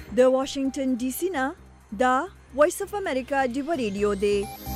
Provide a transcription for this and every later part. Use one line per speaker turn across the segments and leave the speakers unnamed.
د واشنگټن ډي سي نه دا وایس اف امریکا ډیو ریډیو دی.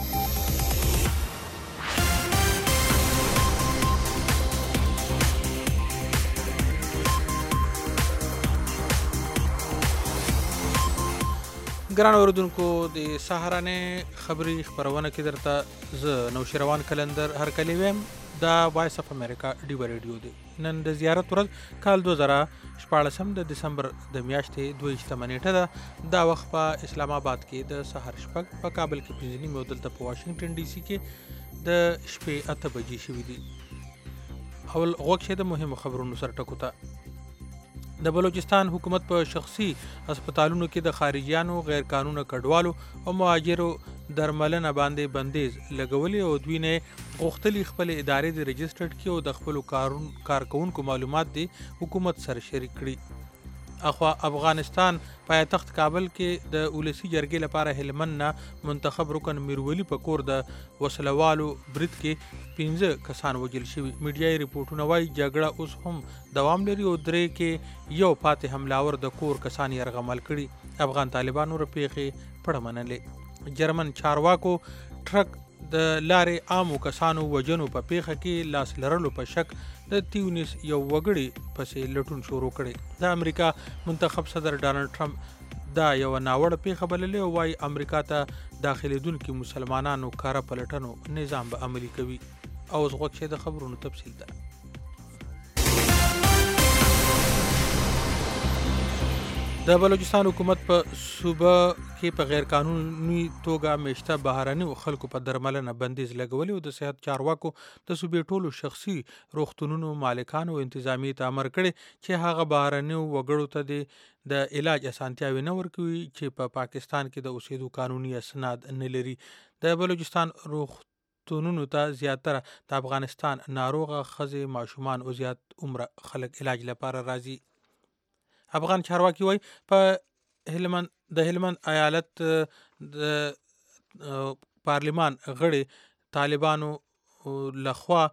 ګران اوردونکو د سهارانه خبری خبرونه کې درته ز نوشیروان کلندر هر کلی ویم دا وایس اف امریکا ډیو ریډیو دی. نن د زیارت ورځ کال 2014 د دسمبر د میاشتې 22 نیټه ده. دا وخت په اسلام آباد کې د سحر شپږ، په کابل کې 5 نیمه، دلته په واشنگټن ډي سي کې د شپې 8 بجې شوې دي. اول غوښ شه د مهمو خبرونو سره ټکو ته. د بلوچستان حکومت په شخصي هسپتالونو کې د خارجيانو، غیر قانوني کډوالو او مهاجرو درملنه باندې بندیز لګولي او دوی نه غوښتلي خپل ادارې د رجسټرډ کې او د خپل کارکونکو معلومات د حکومت سره شریک کړي. اخوا افغانستان پایتخت کابل کې د ولسی جرګې لپاره هلمند نه منتخب رکن میرولی په کور د وسلوالو برید کې 15 کسان وژل شوي. میډیايي ریپورتونه وايي جګړه اوس هم دوام لري او درې کې یو پاتې حملاور د کور کسان یرغمل کړي. افغان طالبانو رپیخي پړه منلې. جرمن چارواکو ټرک د لارې عامو کسانو وجنو په پیخه کې لاس لرلو په شک د تیونس یو وګړي پسې لټون شروع کړي. د امریکا منتخب صدر ډانلډ ټرمپ دا یو ناوړه پیښه بللې او وايي امریکا ته داخليدونکو مسلمانانو کار پلټنو نظام به عملي کوي. او اوس غوښه د خبرونو تفصیل ده. د بلوچستان حکومت په صوبه کې په غیر قانوني توګه میشته بهراني خلکو په درملنه بندیز لګولي او د صحت چارواکو د صوبې ټولو شخصي روغتونونو مالکانو او انتظامی ته امر کړي چې هغه بهراني وګړو ته د علاج اسانتیاوي نه ورکوي چې په پاکستان کې د اوسېدو قانوني اسناد نه لري. د بلوچستان روغتونونو ته زیاتره د افغانستان ناروغه ښځې، ماشومان او زیات عمر خلک علاج لپاره راځي. افغان چارواکي وايي په هلمند ایالت د پارلیمان غړي طالبانو لخوا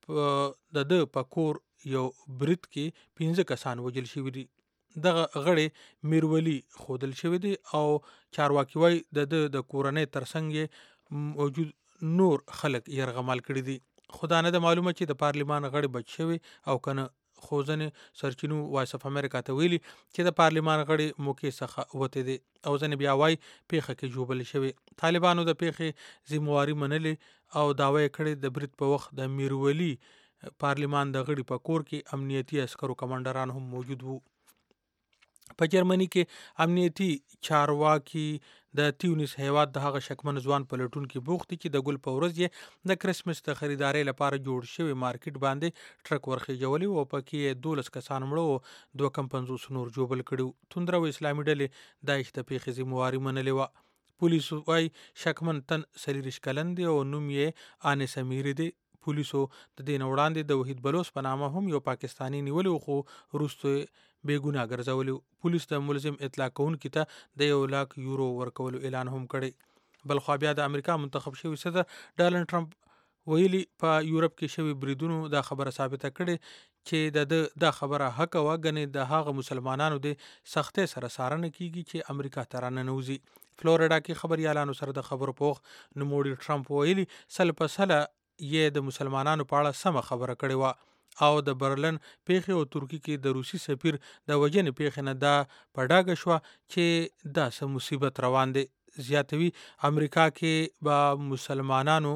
د په کور یو برید کې 15 کسان وژل شوي دي. دغه غړي میرولی خودل شوی دی او چارواکي وايي د کورنۍ ترڅنګ موجود نور خلک یرغمل کړي دي. خدانه د معلومه چې د پارلیمان غړي بچ شوی او کنه خوځنې سرچینو وایس اف امریکا ته ویلي چې د پارلیمان غړي موقع څخه وته دي او ځنې بیا وایي پیښه کې جوړل شوی. طالبانو د پیښې ذمہواری منلې او داوا کړې د برید په وخت د میرولی پارلیمان د غړي په کور کې امنیتي عسکرو کمانډران هم موجود وو. په جرمني کې امنیتي چارواکي د تیونس هیواد د هغه شکمن ځوان په لټون کې بوخت دي چې د ګل په ورځ یې د کرسمس د خریدارۍ لپاره جوړ شوی مارکیټ باندې ټرک ورخیجولی او پکې 12 کسان مړه او 250 نور جوبل کړي. توندره و اسلامي ډلې داعش د پیښې ذمہواری منلې و. پولیسو وايي شکمن تن 40 کلن دی او نوم یې انیس امیری دی. پولیسو د دین وړاندې د وحید بلوچ په نامه هم یو پاکستانی نیولو خو وروسته بېګناه ګرځولو. پولیس د ملزم اطلاع کوونکي ته د 1 لک یورو ورکولو اعلان هم کړی. بل خو بیا د امریکا منتخب شوی صدر ډانلډ ټرمپ ویلي په یورپ کې شوی بریدونو دا خبره ثابته کړي چې دا خبره حق و غنې د هغه مسلمانانو د سختۍ سره سارنه کیږي چې امریکا ته راننوځي. فلوریډا کې خبريالانو سره د خبرو پوښ نوموړي ټرمپ ویلي سل په سله یې د مسلمانانو په اړه سم خبره کړې و او د برلن پیښې او ترکی کې د روسي سفیر د وجنې پیښې نه دا په ډاګه شو چې دا سم مصیبت روان دی. زیاتوي امریکا کې با مسلمانانو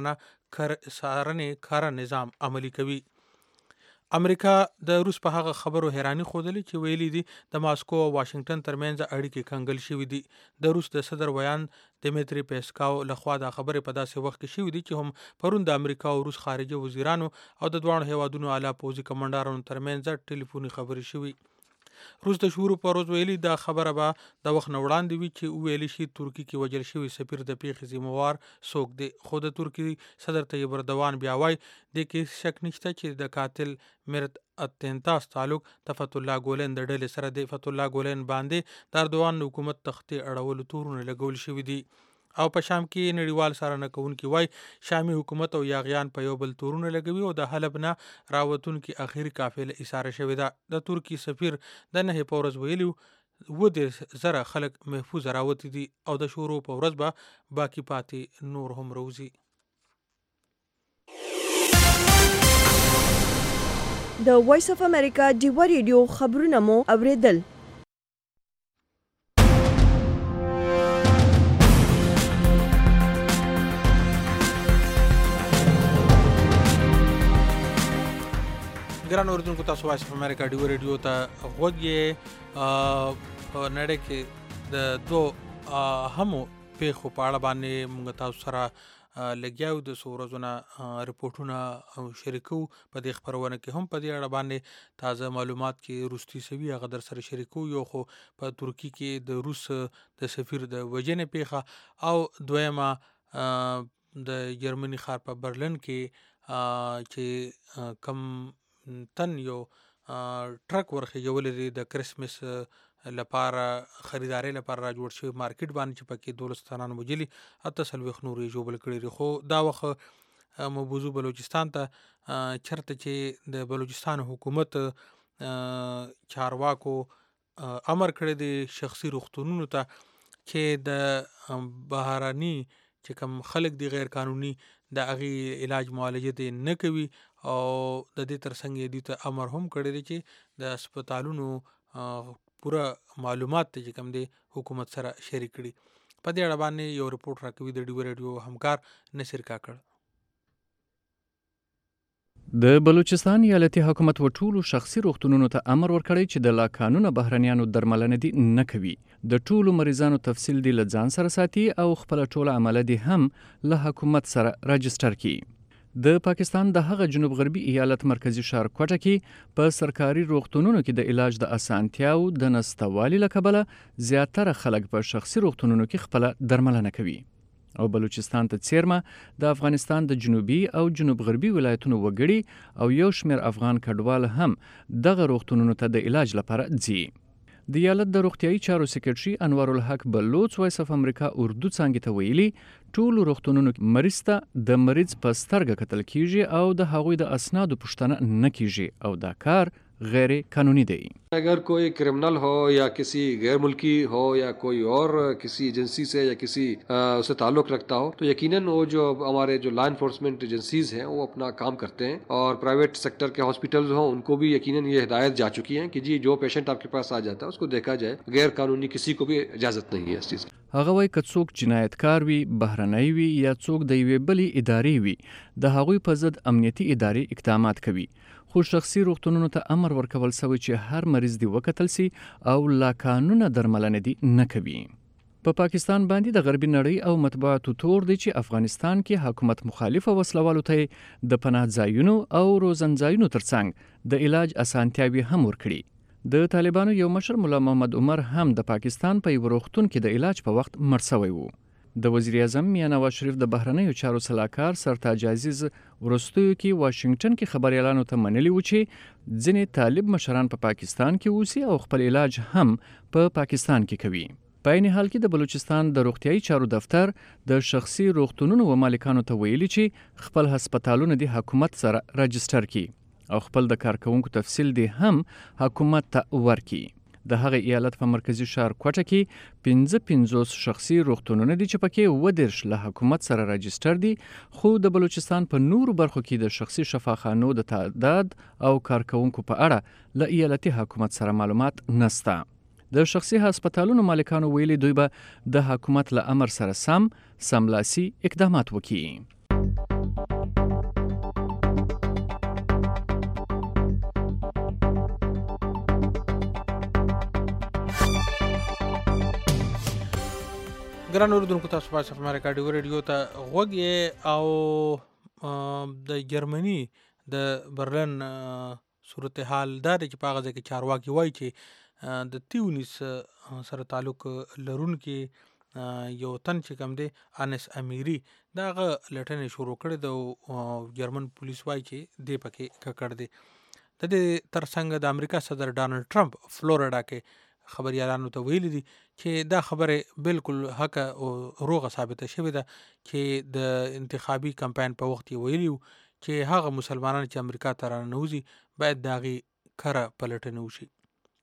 سارنه کار نظام عملی کوي. امریکا د روس په هغه خبرو حیرانی خوده چې ویلي دي د ماسکو او واشنگټن ترمنځ اړیکې کنګل شوې دي. د روس د صدر ویان دمیتری پیسکاو لخوا دا خبره په داسې وخت کې شوې دي چې هم پرون د امریکا او روس خارجه وزیرانو او د دوه هیوادونو اعلی پوځي کمانډرانو ترمنځ ټلیفوني خبرې شوې. روس د شورو پر ورځ ویلي دا خبره به د وخت نه وړاندې وي چې ویلي شي ترکی کې وژل شوی سفیر د پیښې ذمہوار څوک دی. خو د ترکی صدر طیب اردوان بیا وایي د کې شک نشته چې د قاتل مرت اتنتاس تعلق د فتح الله ګولن د ډلې سره د فتح الله ګولن باندې د اردوان حکومت تختې اړول تورونه لګول شوی دي. او په شام کې نړیوال څارنه کوونکي وای شامي حکومت او یاغیان په یو بل تورونه لګوي او د حلب نه راوتونکي اخیری قافله ایثار شوې ده. د ترکی سفیر د نه پورز ویلو زره خلک محفوظ راوتی دي او د شورو په ورځ به باقی پاتې نور هم روزي.
د وایس اف امریکا ډیوه ریډیو خبرونه مو اوریدل.
ګران اوریدونکو، تاسو وایس اف امریکا ډیوه ریډیو ته غوږ یې. په نړۍ کې د دوه اهمو پیښو په اړه باندې موږ تاسو سره لګیا یو. د څو ورځو نه رپورټونه شریکو په دې خپرونه کې هم په دې اړه باندې تازه معلومات کې وروستي سوي هغه در سره شریکو. یو خو په ترکیه کې د روس د سفیر د وژنې پیښه او دویمه د جرمني ښار په برلین کې چې کم تن یو ټرک ورخېږولې دی د کرسمس لپاره خریدارۍ لپاره را جوړ شوی مارکیټ باندې چې پکې 12 تنان وجلي 48 نور یې ژوبل کړي دي. خو دا وخت موضوع بلوچستان ته چرته چې د بلوچستان حکومت چارواکو امر کړی دی شخصي روغتونونو ته چې د بهراني چې کوم خلک دی غیر قانوني د هغې علاج معالجه دی نه کوي او د دې ترڅنګ یې دوی ته امر هم کړی دی چې د هسپتالونو پوره معلومات چې کوم دی حکومت سره شریک کړي. په دې اړه باندې یو رپورټ راکوي د ډیوه ریډیو همکار نصیر کاکړ.
د بلوچستان ایالتي حکومت و ټولو شخصي روغتونونو ته امر ورکړی چې د لا قانونه بهرنیانو درملنه دي نه کوي. د ټولو مریضانو تفصیل دی له ځان سره ساتي او خپل ټوله عمله دي هم له حکومت سره راجستر کړي. د پاکستان د هغه جنوب غربي ایالت مرکزی ښار کوټه کې په سرکاري روغتونونو کې د علاج د اسانتیاو د نشتوالي له کبله زیاتره خلک په شخصي روغتونونو کې خپل درملنه کوي. او بلوچستان ته څیرمه د افغانستان د جنوبي او جنوب غربي ولایتونو وګړي او یو شمیر افغان کډوال هم دغه روغتونونو ته د علاج لپاره ځي. د ایالت د روغتیايي چارو سکرټري انوار الحق بلوچ وایس اف امریکا اردو څانګې ته ویلي ټولو روغتونونو مریض ته د مریض په سترګه کتل کیږي او د هغوی د اسنادو پوښتنه نه کیږي او دا کار غیر قانونی دی.
अगर कोई क्रिमिनल हो या किसी गैर मुल्की हो या कोई और किसी एजेंसी से या किसी उससे ताल्लुक़ रखता हो तो यकीनन वो जो हमारे जो लॉ इन्फोर्समेंट एजेंसीज हैं वो अपना काम करते हैं और प्राइवेट सेक्टर के हॉस्पिटल्स हों उनको भी यकीनन ये हिदायत जा चुकी है कि जी जो पेशेंट आपके पास आ जाता है उसको देखा जाए. गैर कानूनी किसी को भी इजाज़त नहीं है इस चीज़ की.
هغه وایي که څوک جنایتکار وي، بهرنی وي یا څوک د یوې بلې ادارې وي د هغوی په ضد امنیتي ادارې اقدامات کوي. خو شخصي روغتونونو ته امر ورکول سوی چې هر مریض دی وکتل سي او لا قانونه درملنه دی نه کوي. په پاکستان باندې د غربي نړۍ او مطبوعاتو تور دی چې افغانستان کې حکومت مخالفه وسلوالو ته د پناه ځایونو او روزن ځایونو ترڅنګ د علاج اسانتیاوي هم ورکړي. د طالبانو یو مشر مولا محمد عمر هم د پاکستان په یو روغتون کې د علاج په وخت مړ شوی وو. د وزیر اعظم میاں نواز شریف د بهرنیو چارو سلاکار سرتاج عزیز ورستیو کې واشنگټن کې خبريالانو ته منلي و چې ځینې طالب مشران په پاکستان کې اوسي او خپل علاج هم په پاکستان کې کوي. په عین حال کې د بلوچستان د روغتیايي چارو دفتر د شخصي روغتونونو و مالکانو ته ویلي چې خپل هسپتالونه د حکومت سره راجستر کړي او خپل د کارکونکو تفصیل دی هم حکومت ته ورکړي. د هغه ایالت په مرکزی ښار کوټه کې 55 شخصي روغتونونه دي چې پکې 10 له حکومت سره راجستر دي، خو د بلوچستان په نورو برخو کې د شخصي شفاخانو د تعداد او کارکونکو په اړه له ایالتي حکومت سره معلومات نشته. د شخصي هسپتالونو مالکانو ویلي دوی به د حکومت له امر سره سملاسي اقدامات وکړي.
ګران اوریدونکو، تاسو وایس اف امریکا ډیوه ریډیو ته غوږ یې او د جرمني د برلین صورتحال دا دی چې په هغه ځای کې چارواکي وایي چې د تیونس سره تعلق لرونکي یو تن چې کوم دی انس امیری دا هغه لټنې شروع کړې د جرمن پولیس وایي چې دی پکې ککړ دی. د دې ترڅنګ د امریکا صدر ډانلډ ټرمپ فلوریډا کې خبريالانو ته ویلي دي چې دا خبره بالکل حق او روغه ثابته شوې ده چې د انتخابي کمپاین په وخت یې ویلي چې هغه مسلمانان چې امریکا ته راننوځي باید د هغې کره پلټنه وشي.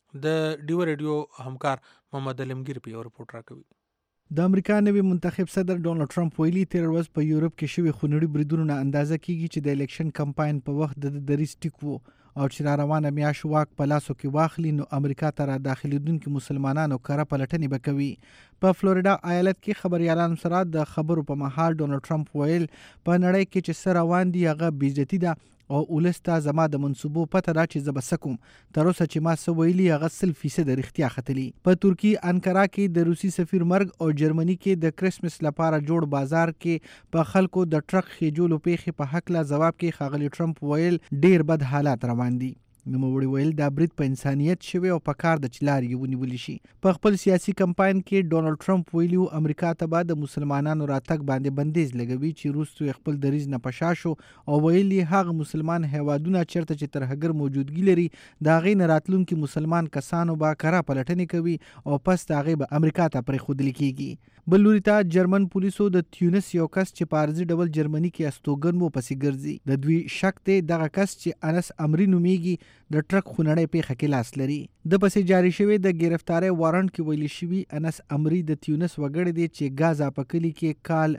د ډیو ریډیو همکار محمد علمگیر په یو رپورټ راکوي.
د امریکا نوی منتخب صدر ډونالد ټرمپ ویلي تیر ورځ په یورپ کې شوي خونړي بریدونو نه اندازه کیږي چې د الیکشن کمپاین په وخت د دریځ ټیک وو او چې را روانه میاشت واک په لاسو کې واخلي نو امریکا ته را داخلېدونکي مسلمانانو کره پلټنې به کوي. په فلوریډا ایالت کې خبریالانو سره د خبرو په مهال ډونالد ټرمپ ویل په نړۍ کې چې څه روان دي هغه بې عزتي ده او ولس ته زما د منصوبو پته ده چې زه به څه کوم. تر اوسه چې ما څه ویلي هغه 100% رښتیا ختلي. په ترکي انکارا کې د روسي سفیر مرګ او جرمني کې د کرسمس لپاره جوړ بازار کې په خلکو د ټرک خېجولو پیښې په هکله ځواب کې ښاغلي ټرمپ ویل ډیر بد حالات روان دي. نوموړي ویل دا برید په انسانیت شوی او په کار د چې لارې یې ونیولی شي. په خپل سیاسي کمپاین کې ډونالد ټرمپ ویلي امریکا ته به د مسلمانانو راتګ باندې بندیز لګوي چې وروسته یې خپل دریځ نه په شا شو او ویلي هغه مسلمان هیوادونه چیرته چې ترهګر موجودګي لري د هغې نه راتلونکي مسلمان کسانو به کره پلټنې کوي او پس د هغې به امریکا ته پرېښودل کیږي. بل لوري ته جرمن پولیسو د تیونس یو کس چې په عارضي ډول جرمني کې استوګن و پسې ګرځي. د دوی شک دی دغه کس چې انس امري نومیږي د ټرک خونړۍ پیښه کې لاس لري. د پسې جاری شوی د گرفتارۍ وارنټ کې ویلي شوي انس امري د تیونس وګړی دی چې ګازا په کلي کې کال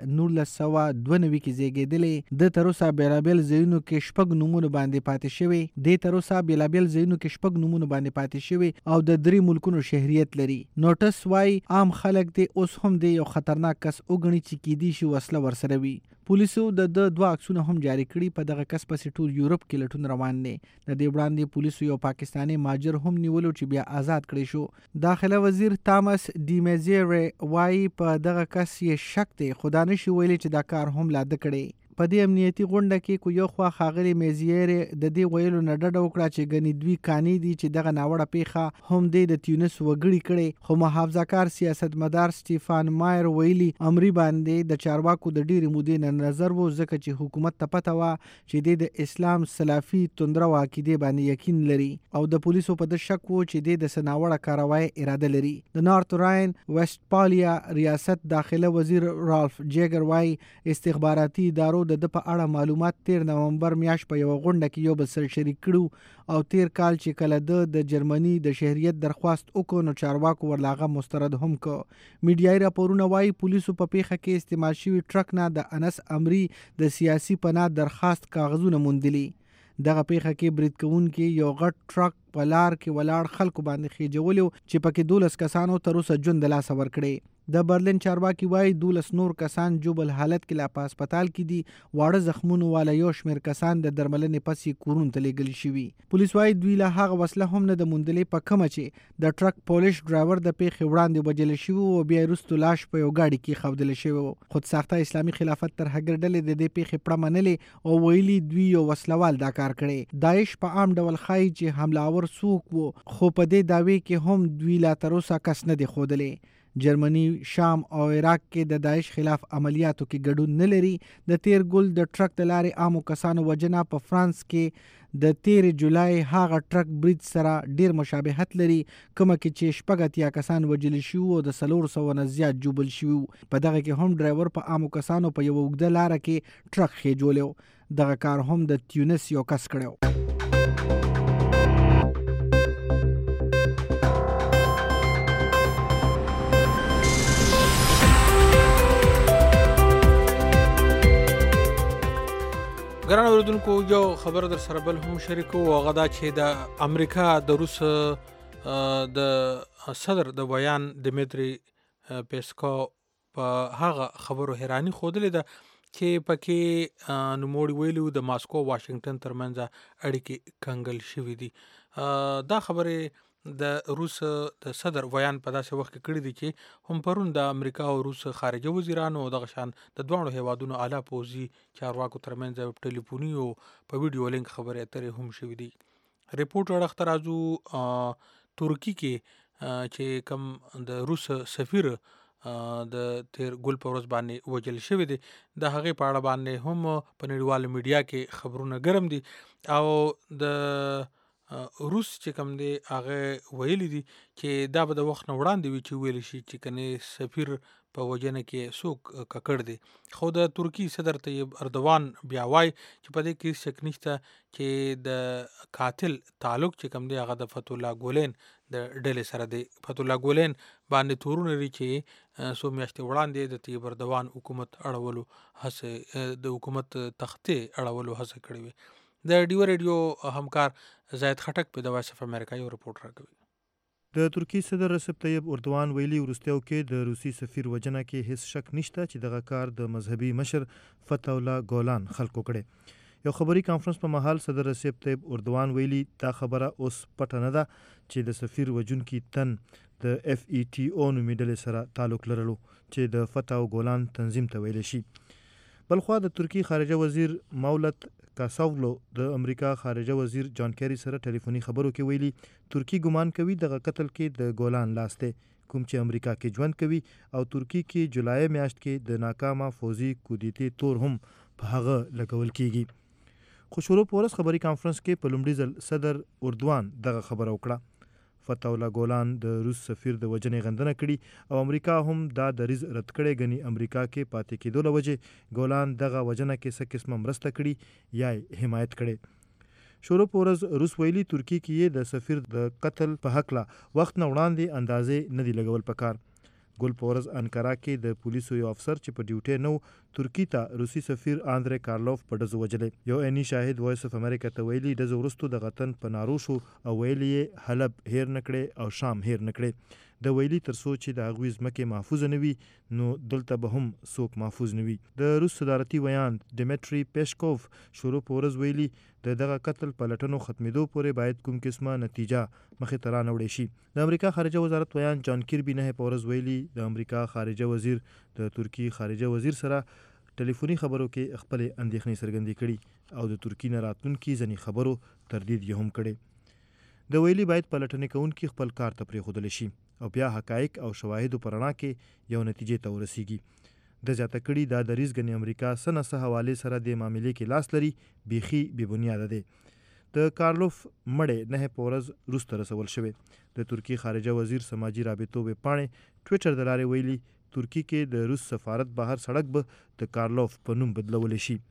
1992 کې زیږېدلی. د تر اوسه بېلابېل ځایونو کې شپږ نومونه باندې پاتې شوی. د تر اوسه بېلابېل ځایونو کې شپږ نومونه باندې پاتې شوی او د 3 ملکونو شهریت لري. نوټس وای عام خلک دی اوس هم دی یو خطرناک کس وګڼي چې کیدی شي وسله ورسره وي. پولیسو د 2 عکسونه هم جاری کړي. په دغه کس پسې ټول یورپ کې لټون روان دی. د دې وړاندې پولیسو یو پاکستاني ماجر هم نیولو چې بیا آزاد کړی شو. داخله وزیر تامس ډي میزیر وایي په دغه کس یې شک دی خو دا نشي ویلی چې دا کار هم لا ده کړی. په دې امنیتي غونډه کې کو یو خوا ښاغلي میزیر د دې ویلو نه ډډه وکړه چې ګنې دوی کانې دي چې دغه ناوړه پیښه هم د تیونس وګړي کړي. خو محافظه‌کار سیاستمدار سټیفان مایر ویلي امري باندې د چارواکو د ډېرې مودې نه نظر و ځکه چې حکومت ته پته وه چې د اسلام سلافي توندره عقیدې باندې یقین لري او د پولیسو په د شک و چې د څه ناوړه کاروای اراده لري. د نارت راین ویسټپالیا ریاست داخله وزیر رالف جیګر وایي استخباراتي ادارو د په اړه معلومات 13 نومبر میاشت په یو غونډه کې یو بل سره شریک کړو او تیر کال چې کله د جرمني د شهریت درخواست وکړو نو چارواکو ورلاغه مسترد هم کو. میډیایي راپورونه وایي پولیسو په پیښه کې استعمال شوي ټرک نه د انس امري د سیاسي پناه درخواست کاغذونه موندلي. دغه پیښه کې برید کوونکي یو غټ ټرک په لار کې ولاړ خلکو باندې خېجولی چې پکې 12 کسانو تر اوسه ژوند د لاسه ورکړی. د برلین چارواکي وایي 12 نور کسان جوبل حالت کې لا په هسپتال کې دي. واړه زخمونو والا یو شمېر کسان د درملنې پس یې کورونو ته لیږل شوي. پولیس وایي دوی له هغه وسله هم نه د موندلې په کمه چې د ټرک پولیس ډرایور د پیښې وړاندې وژل شوي او بیا یې وروستو لاش په یو ګاډي کې ښودلی شوی و. خودساخته اسلامي خلافت ترهګر ډلې د دې پیښې پړه منلې او ویلي دوی یو وسلوال دا کار کړی. داعش په عام ډول ښایي چې حملاور څوک و خو په دې دعوې کې هم دوی لا تر اوسه کس نه دی ښودلی. جرمني، شام او عراق کې د داعش خلاف عملیاتو کې ګډون نه لري. د تیر ګل د ټرک د لارې عامو کسانو وجنه په فرانس کې د 13 جولای هغه ټرک برید سره ډیر مشابهت لري کومه کې چې 80 کسان وژل شوي او د 400 نه زیات جوبل شوي. په دغه کې هم ډرایور په عامو کسانو په یو اوږده لاره کې ټرک خېجولی. دغه کار هم د تیونس یو کس کړی.
ګران اوریدونکو یو خبر در سره بل هم شریکو هغه دا چې د امریکا د روس د صدر د بیان دمیتری پیسکو په هغه خبرو حیرانی ښودلې ده چې پکې نوموړي ویلي د ماسکو واشنگټن ترمنځ اړیکې کنګل شوي دي. دا خبرې د روس د صدر بیان په داسې وخت کې کړی دي چې هم پرون د امریکا او روس خارجه وزیرانو دغه شان د دواړو هیوادونو اعلی پوځي چارواکو ترمنځ یو ټلیفوني او په ویډیو لینک خبرې اترې هم شوي دي. ریپورټ وړاندې راځو ترکی کې چې کوم د روس سفیر د تیر ګل په ورځ باندې وژل شوی دی د هغې په اړه باندې هم په نړیواله میډیا کې خبرونه ګرم دي او د روس چې کوم دی هغه ویلي دي چې دا به د وخت نه وړاندې وي چې ویل شي چې کنه سفیر په وجنه کې څوک ککړ دی. خو د ترکی صدر طیب اردوان بیا وای چې په دې کې شک نشته چې د قاتل تعلق چې کوم دی هغه د فتح الله ګولین د ډلې سره دی. فتح الله ګولین باندې تورونه لري چې څو میاشتې وړاندې د طیب اردوان حکومت اړولو هڅه د حکومت تختې اړولو هڅه کړې وي. د ډیو ریډیو همکار زاید خټک په د وایس اف امریکا یو رپورټ راکوي.
د ترکی صدر رسب طیب اردوان ویلي وروستیو کې د روسي سفیر وجنه کې هیڅ شک نشته چې دغه کار د مذهبي مشر فتح الله ګولان خلکو کړي. یو خبري کانفرنس په مهال صدر رسب طیب اردوان ویلي دا خبره اوس پټه نه ده چې د سفیر وجونکي تن د FETO نومې ډلې سره تعلق لرلو چې د فتح او ګولان تنظیم ته ویل شي. بلخوا د ترکی خارجه وزیر مولت کاساولو د امریکا خارجه وزیر جان کیری سره ټلیفوني خبرو کې ویلي ترکی ګمان کوي دغه قتل کې د ګولان لاس دی کوم چې امریکا کې ژوند کوي او ترکی کې جولای میاشت کې د ناکامه فوزي کودیتي تور هم په هغه لګول کیږي. خو شروع پورس خبري کانفرنس کې په لومړي ځل صدر اردوان دغه خبره وکړه. فتح الله ګولان د روس سفیر د وجنې غندنه کړي او امریکا هم دا دریځ رد کړی غني امریکا کې پاتې کېدو له وجې ګولان دغه وجنه کې څه قسمه مرسته کړي یا حمایت کړي. شروع پورز روس ویلي ترکی کې د سفیر د قتل په حق لا وخت نه وړاندې اندازې نه دی لګول پکار. ګل پورز انکارا کې د پولیسو یو افسر چې په ډیوټي نو ترکی ته روسي سفیر آندرې کارلوف په ډزو وجلې. یو عیني شاهد وایس اف امریکا ته ویلي ډزو وروسته د غتن په نارو شو او ویلي حلب هیر نکړي او شام هیر نکړي. د ویلي تر څو چې د هغوی ځمکې محفوظ نه وي نو دلته به هم څوک محفوظ نه وي. د روس صدارتي ویان ډیمیټری پیشکوف شروع پورز ویلي د دغه قتل په لټنو ختمېدو پورې باید کوم قسمه نتیجه مخې ته رانوړې شي. د امریکا خارجه وزارت ویان جان کیربي نه پورز ویلي د امریکا خارجه وزیر د ترکی خارجه وزیر سره ټلیفوني خبرو کې خپل اندېښنې څرګندې کړي او د ترکی نه راتلونکي ځینې خبرو تردید یې هم کړي. د ویلي باید په لټنې کوونکي خپل کار ته پرېښودلی شي او بیا حقایق او شواهدو په رڼا کې یو نتیجې ته ورسیږي. د زیاته کړي دا دریځ ګنې امریکا څه نه څه حوالې سره د معاملې کې لاس لري بیخي بې بنیاده دی. د کارلوف مړی 9 په ورځ روس ته رسول شوی. د ترکی خارجه وزیر سماجي رابطو ویبپاڼې ټویټر د لارې ویلي ترکی کې د روس سفارت بهر سړک به د کارلوف په نوم بدلولی شي.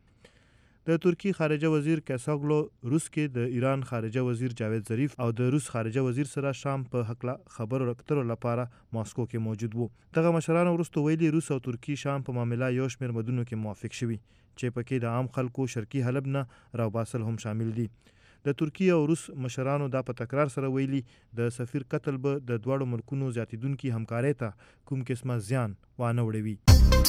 د ترکی خارجه وزیر کاساګلو روس کې د ایران خارجه وزیر جاوید ظریف او د روس خارجه وزیر سره شام په حق خبرو رکترو لپاره ماسکو کې موجود وو. دغه مشرانو وروسته ویلي روس او ترکی شام په معاملې یو شمېر مدونو کې موافق شوي چې پکې د عام خلکو شرقي حلب نه راوباسل هم شامل دي. د ترکی او روس مشرانو دا په تکرار سره ویلي د سفیر قتل به د دواړو ملکونو زیاتیدونکي همکارۍ ته کوم قسمه زیان وانه وړوي.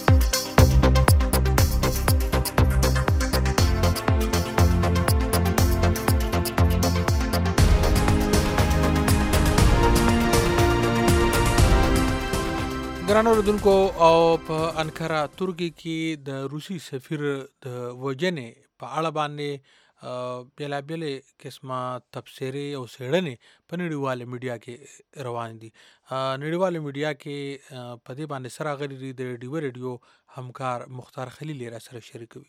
ګرانو اوریدونکو او په انکارا ترکی کې د روسي سفیر د وجنې په اړه باندې بیلابیلې قسمه تبصرې او څېړنې په نړیواله میډیا کې روان دي. نړیواله میډیا کې په دې باندې سره غلي د ډیو ریډیو همکار مختار خلیل را سره شریکوي.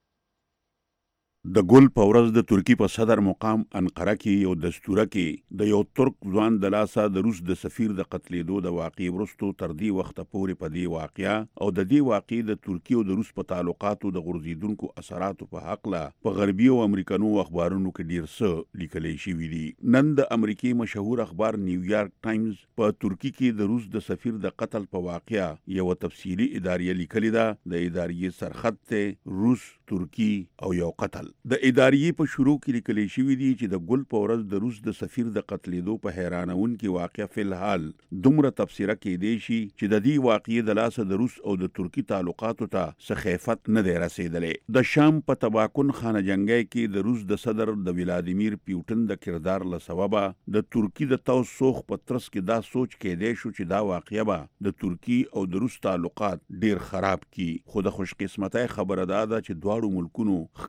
د ګل په ورځ د ترکی په صدر مقام انقره کې یو دستوره کې د یو ترک ځوان د لاسه د روس د سفیر د قتلېدو د واقعې وروسته تر دې وخته پورې په دې واقعه او د دې واقعې د ترکی او د روس په تعلقاتو د غورځېدونکو اثراتو په هکله په غربي او امریکانو اخبارونو کې ډېر څه لیکلی شوي دي. نن د امریکې مشهور اخبار نیویارک ټایمز په ترکی کې د روس د سفیر د قتل په واقعه یو تفصیلي اداریه لیکلې ده. د اداریې سرخط ته روس، ترکی او یو قتل. د اداریې په شروع کې لیکلی شوي دي چې د ګل په ورځ د روس د سفیر د قتلېدو په حیرانونکې واقعه فلحال دومره تبصره کېدی شي چې د دې واقعې د لاسه د روس او د ترکی تعلقاتو ته څه خیفت نه دی رسېدلی. د شام په تباکن خانه جنګی کې د روس د صدر د ولادیمیر پیوټن د کردار له سببه د ترکی د توس سوخ په ترڅ کې دا سوچ کېدی شو چې دا واقعه به د ترکی او د روس تعلقات ډیر خراب کی. خو د خوش قسمتۍ خبره دا ده چې دواړو ملکونو ښکاري دا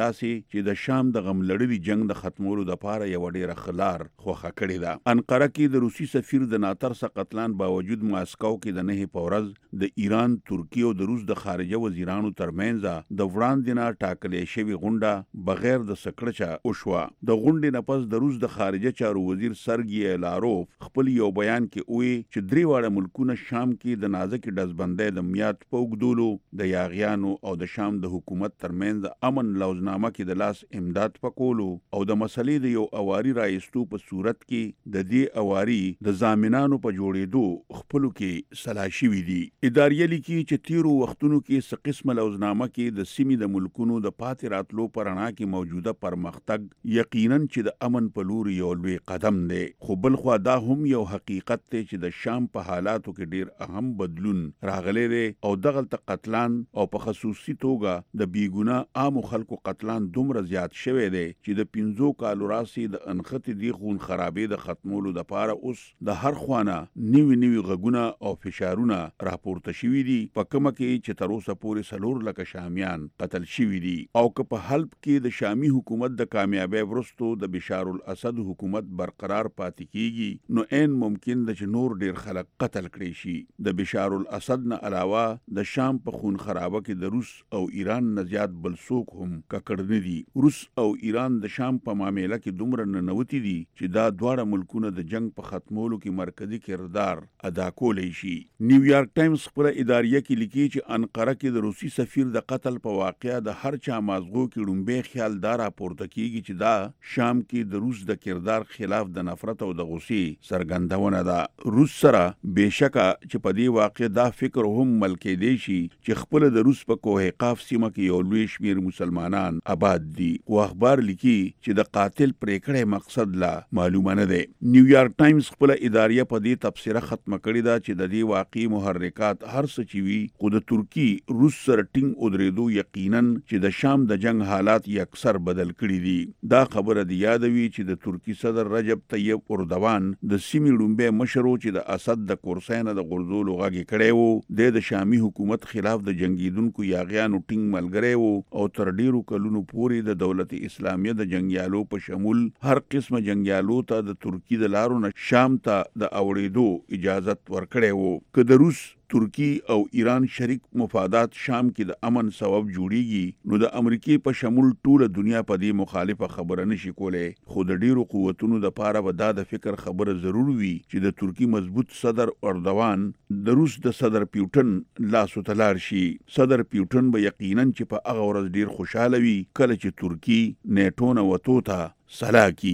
داسې چې د شام د غم لړلي جنگ د ختمولو لپاره یو ډیره خلار خوخه کړې ده. انقره کې د روسي سفیر د ناترسه قتلان باوجود ماسکو کې د 9 په ورځ د ایران، ترکیه او د روس د خارجه وزیرانو ترمنځ د وړاندې نه ټاکلې شوې غونډه بغیر د سکړچا وشوه. د غونډې نه پس د روس د خارجه چارو وزیر سرګی لاروف خپل یو بیان کې وی چې درې واړه ملکونه شام کې د نازک ډزبندۍ د میاد په اوږدولو د یاغیانو او د شام د حکومت ترمنځ امن لوزنامه کې د لاس امداد پکولو او د مسلې د یو اواري رایستو په صورت کې د دې اواري د ضامنانو په جوړېدو خپلو کې سلا شوي دي. اداریه لیکي چې تیرو وختونو کې څه قسمه لوزنامه کې د سیمې د ملکونو د پاتې راتلو په رڼا کې موجوده پرمختګ یقینا چې د امن په لور یو لوی قدم دی، خو بل خوا دا هم یو حقیقت دی چې د شام په حالاتو کې ډیر اهم بدلون راغلی دی او دغلته قتلان او په خصوصي توګه د بیګناه عامو خلکو قتلان دومره زیات شوی دی چې د 15 کالو راسې د انخته دی خون خرابې د ختمولو لپاره اوس د هر خوانه نوي غږونه او فشارونه راپورته شوي دي، په کومه کې چې تر اوسه پورې 4 لکه شامیان قتل شوي دي او که په حلب کې د شامی حکومت د کامیابی وروسته د بشار الاسد حکومت برقرار پاتې کیږي نو عین ممکن ده چې نور ډیر خلک قتل کړي شي. د بشار الاسد نه علاوه د شام په خون خرابه کې د روس او ایران نه زیات بل څوک هم ککړ نه دي. روس او ایران د شام په معاملې کې دومره ننوتي دي چې دا دواړه ملکونه د جنگ په ختمولو کې مرکزی کردار ادا کولی شي. نیویارک ټایمز خپل اداریه کې لیکي چې انقره کې د روسي سفیر د قتل په واقعیا د هر چا مازغو کې لومبه خیال دا راپورته کیږي چې دا شام کې د روس د کردار خلاف د نفرت او د غصې څرګندونه ده. روس سره بهشکه چې په دې واقع دا فکر هم ملکې دی شي چې خپل د روس په کوه قاف سیمه کې یو لوی شمیر مسلمانان آباد دي او اخبار لیکي چې د قاتل پریکړې مقصد لا معلومه نه ده. نیویارک ټایمز خپل اداریه په دې تبصره ختمه کړې ده چې د دې واقعي محرکات هر څه چی وي خو د ترکی روس سره ټینګ ودرېدو یقینا چې د شام د جنگ حالات یې اکثر بدل کړي دي. دا خبره دی یادوي چې د ترکی صدر رجب طیب اردوان د سیمې لومبه مشرو چې د اسد د کورسینه د غرزولو غږی کړي وو د شامی حکومت خلاف د جنگیدونکو یاغیانو ټینګ ملګری وو او تر ډیرو کلونو پورې د دولت اسلامیه د جنگیالو په شمول هر قسمه جنگیالو ته د ترکی د لارو نه شام ته د اوړېدو اجازت ورکړي وو. که د روس، ترکی او ایران شریک مفادات شام کې د امن سبب جوړیږي نو د امریکای په شمول ټوله دنیا په دې مخالفه خبره نشي کولای، خو د ډیرو قوتونو د پاره به دا د فکر خبره ضرور وي چې د ترکی مضبوط صدر اردوان د روس د صدر پیوټن لاسو تلار شي. صدر پیوټن به یقینا چې په هغه ورځ ډیر خوشاله وي کله چې ترکی نیټو نه وتو ته سلا کی.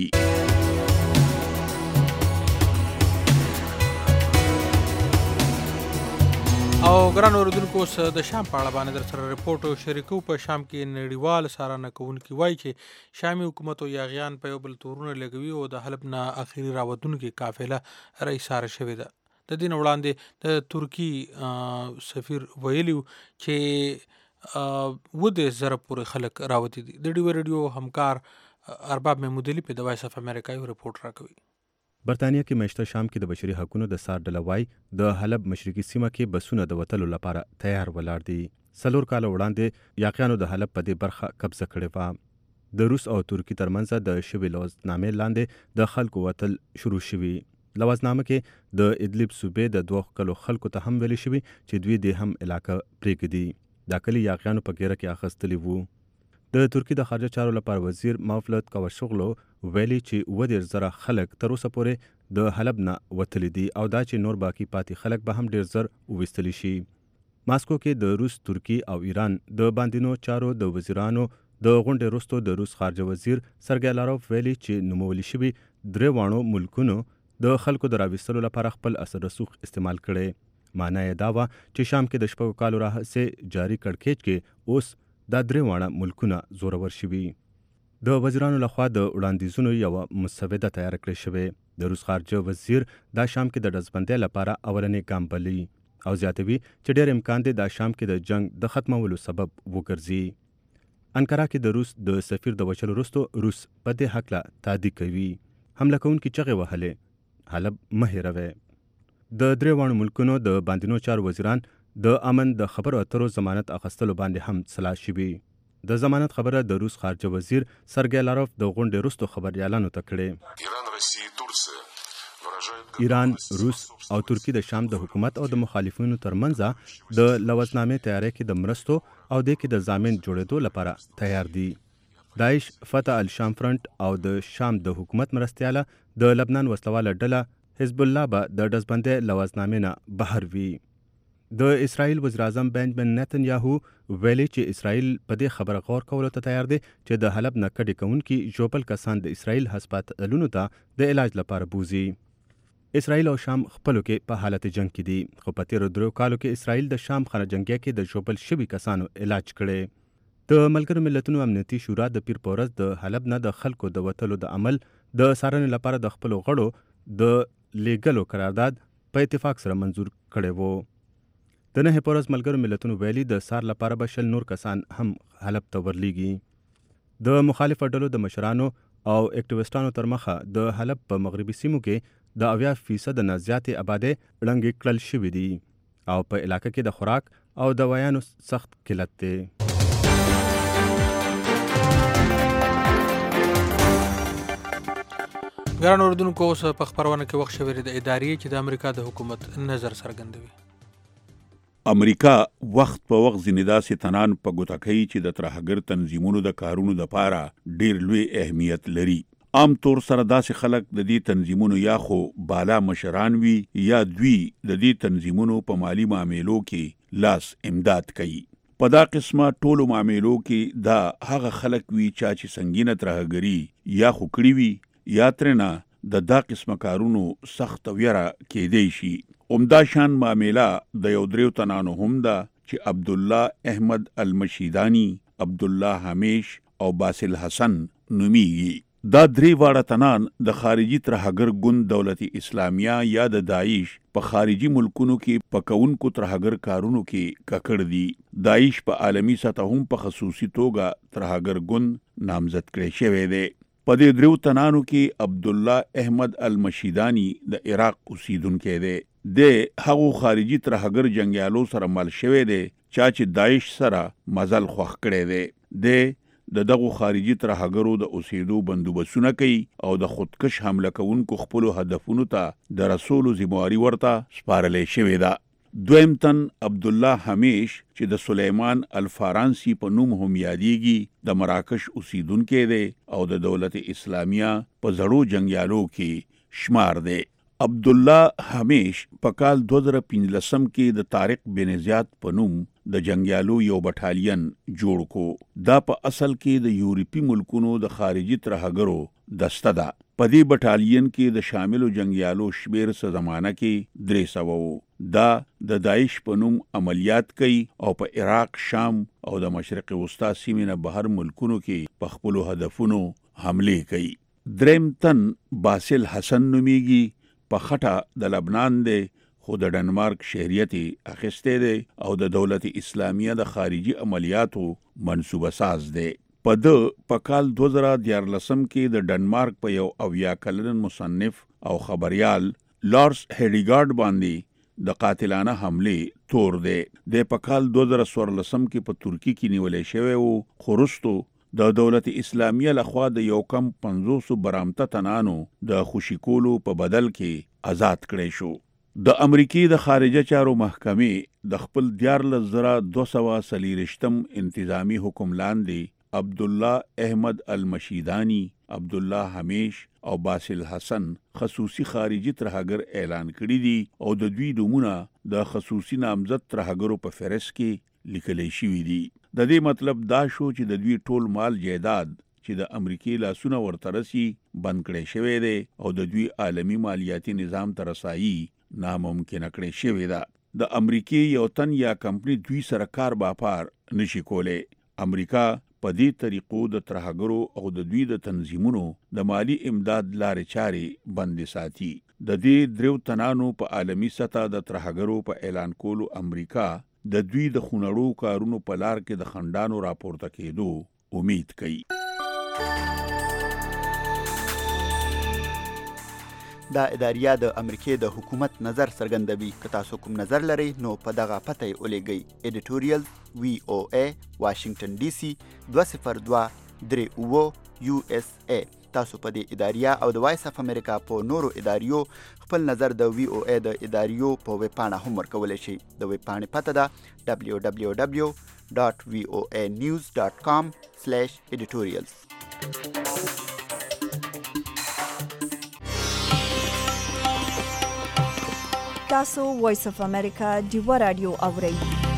او ګران اوردونکو اوس د شام په اړه باندې در سره رپورټ شریکو. په شام کې نړیوال څارنه کوونکي وایي چې شامي حکومت او یاغیان په یو بل تورونه لګوي او د حلب نه اخري راوتونکي قافله رئیساره شوې ده. د دې نه وړاندې د ترکی سفیر ویلي چې 10,000 پورې خلک راوتي دي. د ډیو ریډیو همکار ارباب محمودعلی په د وایس اف امریکا یو رپورټ راکوي.
برطانیه کې میشته شام کې د بشري حقوقو د سار ډلوای د حلب مشرقي سیمه کې بسونه د وتلو لپاره تیار ولاړ دي. 4 کال وړاندې یاقیانو د حلب په دې برخه قبضه کړې و. د روس او ترکی ترمنځ د شوی لوزنامې لاندې د خلکو وتل شروع شوي. لوزنامه کې د ادلب صوبې د 2 کلو خلکو ته هم ویل شوي چې دوی د هم علاقه پرېږدي. دا کلی یاقیانو په ګیره کې اخیستلی وو. د ترکی د خارجه چارو لپاره وزیر مافلت کاوشغلو ویلي چې 10,000 خلک تر اوسه پورې د حلب نه وتلی دي او دا چې نور باقی پاتې خلک به هم ډیر زر وویستلی شي. ماسکو کې د روس، ترکی او ایران د باندینو چارو د وزیرانو د غونډې وروسته د روس خارجه وزیر سرګی لاروف ویلي چې نومولی شوي 3 ملکونو د خلکو د راویستلو لپاره خپل اثر رسوخ استعمال کړي. معنی یې دا وه چې شام کې د 6 کالو راهیسې جاري کړکېچ کې اوس دا 3 ملکونه زورور شوي. د وزیرانو لخوا د وړاندیزونو یو مسوده تیار کړې شوې. د روس خارجه وزیر دا شام کې د ډزبندۍ لپاره اولنې ګام بلي او زیاتوي چې ډېر امکان دی دا شام کې د جنگ د ختمولو سبب وګرځي. انقره کې د روس د سفیر د وچلو وروسته روس په دې هکله تادی کوي. حمله کوونکي چغې وهلې حلب مه هېروئ. د 3 ملکونو د باندینو چارو وزیران د امن د خبرو اترو ضمانت اخیستلو باندې هم سلا شوي. د ضمانت خبره د روس خارجه وزیر سرګی لاروف د غونډې وروسته خبريالانو ته کړې. ایران، روس او ترکی د شام د حکومت او د مخالفینو ترمنځ د لوزنامې تیاری کې د مرستو او د کې د ضامن جوړېدو لپاره تیار دي. داعش، فتح الشام فرنٹ او د شام د حکومت مرستیاله د لبنان وسلواله ډله حزب الله به د ډزبندۍ لوزنامې نه بهر وي. د اسرائیل وزیر اعظم بنجامین نتنیاهو ویلي چې اسرائیل په دې خبره غور کولو ته تیار دی چې د حلب نه کډې کوونکي ژوبل کسان د اسرائیل هسپتالونو ته د علاج لپاره بوزي. اسرائیل او شام خپلو کې په حالت جنگ کې دي، خو په تیرو 3 کالو کې اسرائیل د شام خانه جنګیا کې د ژوبل شوي کسانو علاج کړي. د ملګرو ملتونو امنیتي شورا د پیر په ورځ د حلب نه د خلکو د وتلو د عمل د څارنې لپاره د خپلو غړو د لیږلو قرارداد په اتفاق سره منظور کړی و. د 9 په ورځ ملګرو ملتونو ویلي د سار لپاره به 100 نور کسان هم حلب ته ورلیږي. د مخالفو ډلو د مشرانو او اکټیویسټانو تر مخه د حلب په مغربي سیمو کې د 80% نه زیاتې آبادۍ ړنګې کړل شوې دي او په علاقه کې د خوراک او دوایانو سخت قلت دی.
ګران اوریدونکو، اوس په خبرونه کې وخت شوی د ادارې چې د امریکا د حکومت نظر څرګندوي.
امریکا وخت په وخت ځینې داسې تنان په ګوته کوي چې د ترهګر تنظیمونو د کارونو دپاره ډیر لوی اهمیت لري. عام طور سره داسې خلک د دې تنظیمونو یا خو بالا مشران وي یا دوی د دې تنظیمونو په مالی معاملو کې لاس امداد کوي. په دا قسمه ټولو معاملو کې دا هغه خلک وي چې سنگینه ترهګري یا خو کړي وي یا ترنه د دا قسمه کارونو سخت ویره کېدی شي. عمده شان معامله د یو 3 تنانو هم ده چې عبدالله احمد المشیدانی، عبدالله همیش او باسل حسن نومیږي. دا 3 واړه تنان د خارجي ترهګر ګوند دولت اسلامیه یا د داعش په خارجي ملکونو کې په کوونکو ترهګر کارونو کې ککړ دي. داعش په عالمي سطح هم په خصوصي توګه ترهګر ګوند نامزد کړی شوی دی. په دې 3 تنانو کې عبدالله احمد المشیدانی د عراق اوسیدونکی دی. د هغو خارجي ترهګر جنگیالو سره مل شوی دی چې داعش سره مزل خوښ کړی دی. د دغو خارجي ترهګرو د اوسېدو بندوبستونه کوي او د خودکش حمله کوونکو خپلو هدفونو ته د رسولو ذمہواري ورته سپارلی شوې ده. دویم تن عبدالله همیش چې د سلیمان الفارانسی په نوم هم یادیږي د مراکش اوسیدونکی دی او د دولت اسلامیه په زړو جنگیالو کې شمار دی. عبدالله همیش په کال 2015 کې د طارق بن زیاد په نوم د جنگیالو یو بټالین جوړ کو. دا په اصل کې د یورپی ملکونو د خارجي ترهګرو دسته ده. په دې بټالین کې د شاملو جنگیالو شمیر څه زمانه کې 300 وو. دا د داعش په نوم عملیات کوي او په عراق، شام او د مشرق وسطا سیمې نه بهر ملکونو کې په خپلو هدفونو حمله کوي. دریم تن باسل حسن نومیږي. په خټه د لبنان دی خو د ډنمارک شهریت اخیستی دی او د دولت اسلامیه د خارجي عملیاتو منصوبه ساز دی. په کال 2014 کې د ډنمارک په یو 80 کلن مصنف او خبريال لارس هیډیګارډ باندې د قاتلانه حمله تور دی. د په کال 2014 کې په ترکی کې نیولې شوی او خورستو د دولت اسلامیه لخوا د یو کم 500 برامته تنانو د خوشی کولو په بدل کې آزاد کړی شو. د امریکای د خارجه چارو محکمې د خپل 14243 انتظامی حکم لاندې عبدالله احمد المشیدانی، عبدالله همیش او باسل حسن خصوصي خارجي ترهګر اعلان کړي دي او د دوی نومونه د خصوصي نامزد ترهګرو په فهرست کې لیکل شوي دي. د دې مطلب دا شو چې د دوی ټول مال جایداد چې د امریکای لاسونه ورته رسي بند کړی شوی دی او د دوی عالمی مالیاتي نظام ته رسایي ناممکنه کړی شوی ده. د امریکای یو تن یا کمپنی دوی سره کار باپار نشي کولی. امریکا په دې طریقو د ترهګرو او د دوی د تنظیمونو د مالی امداد لارې چارې بندې ساتي. د دې 3 تنانو په عالمی سطح د ترهګرو په اعلان کولو امریکا د دوی د خونړو کارونو په لار کې د خندانو راپورته کېدو امید کوي.
دا اداریه د امریکای د حکومت نظر څرګندوي. که تاسو کوم نظر لرئ نو په دغه پته یې ولیږئ. editorial VOA واشنگټن ډي سي 202-38 USA. تاسو په دې اداریه او د وایس اف امریکا په نورو اداریو خپل نظر د VOA د اداریو په ویب پاڼه هم ورکولی شئ. د ویب پاڼې پته ده www.voanews.com/editorials.
تاسو وایس اف امریکا ډیوه رادیو اورئ.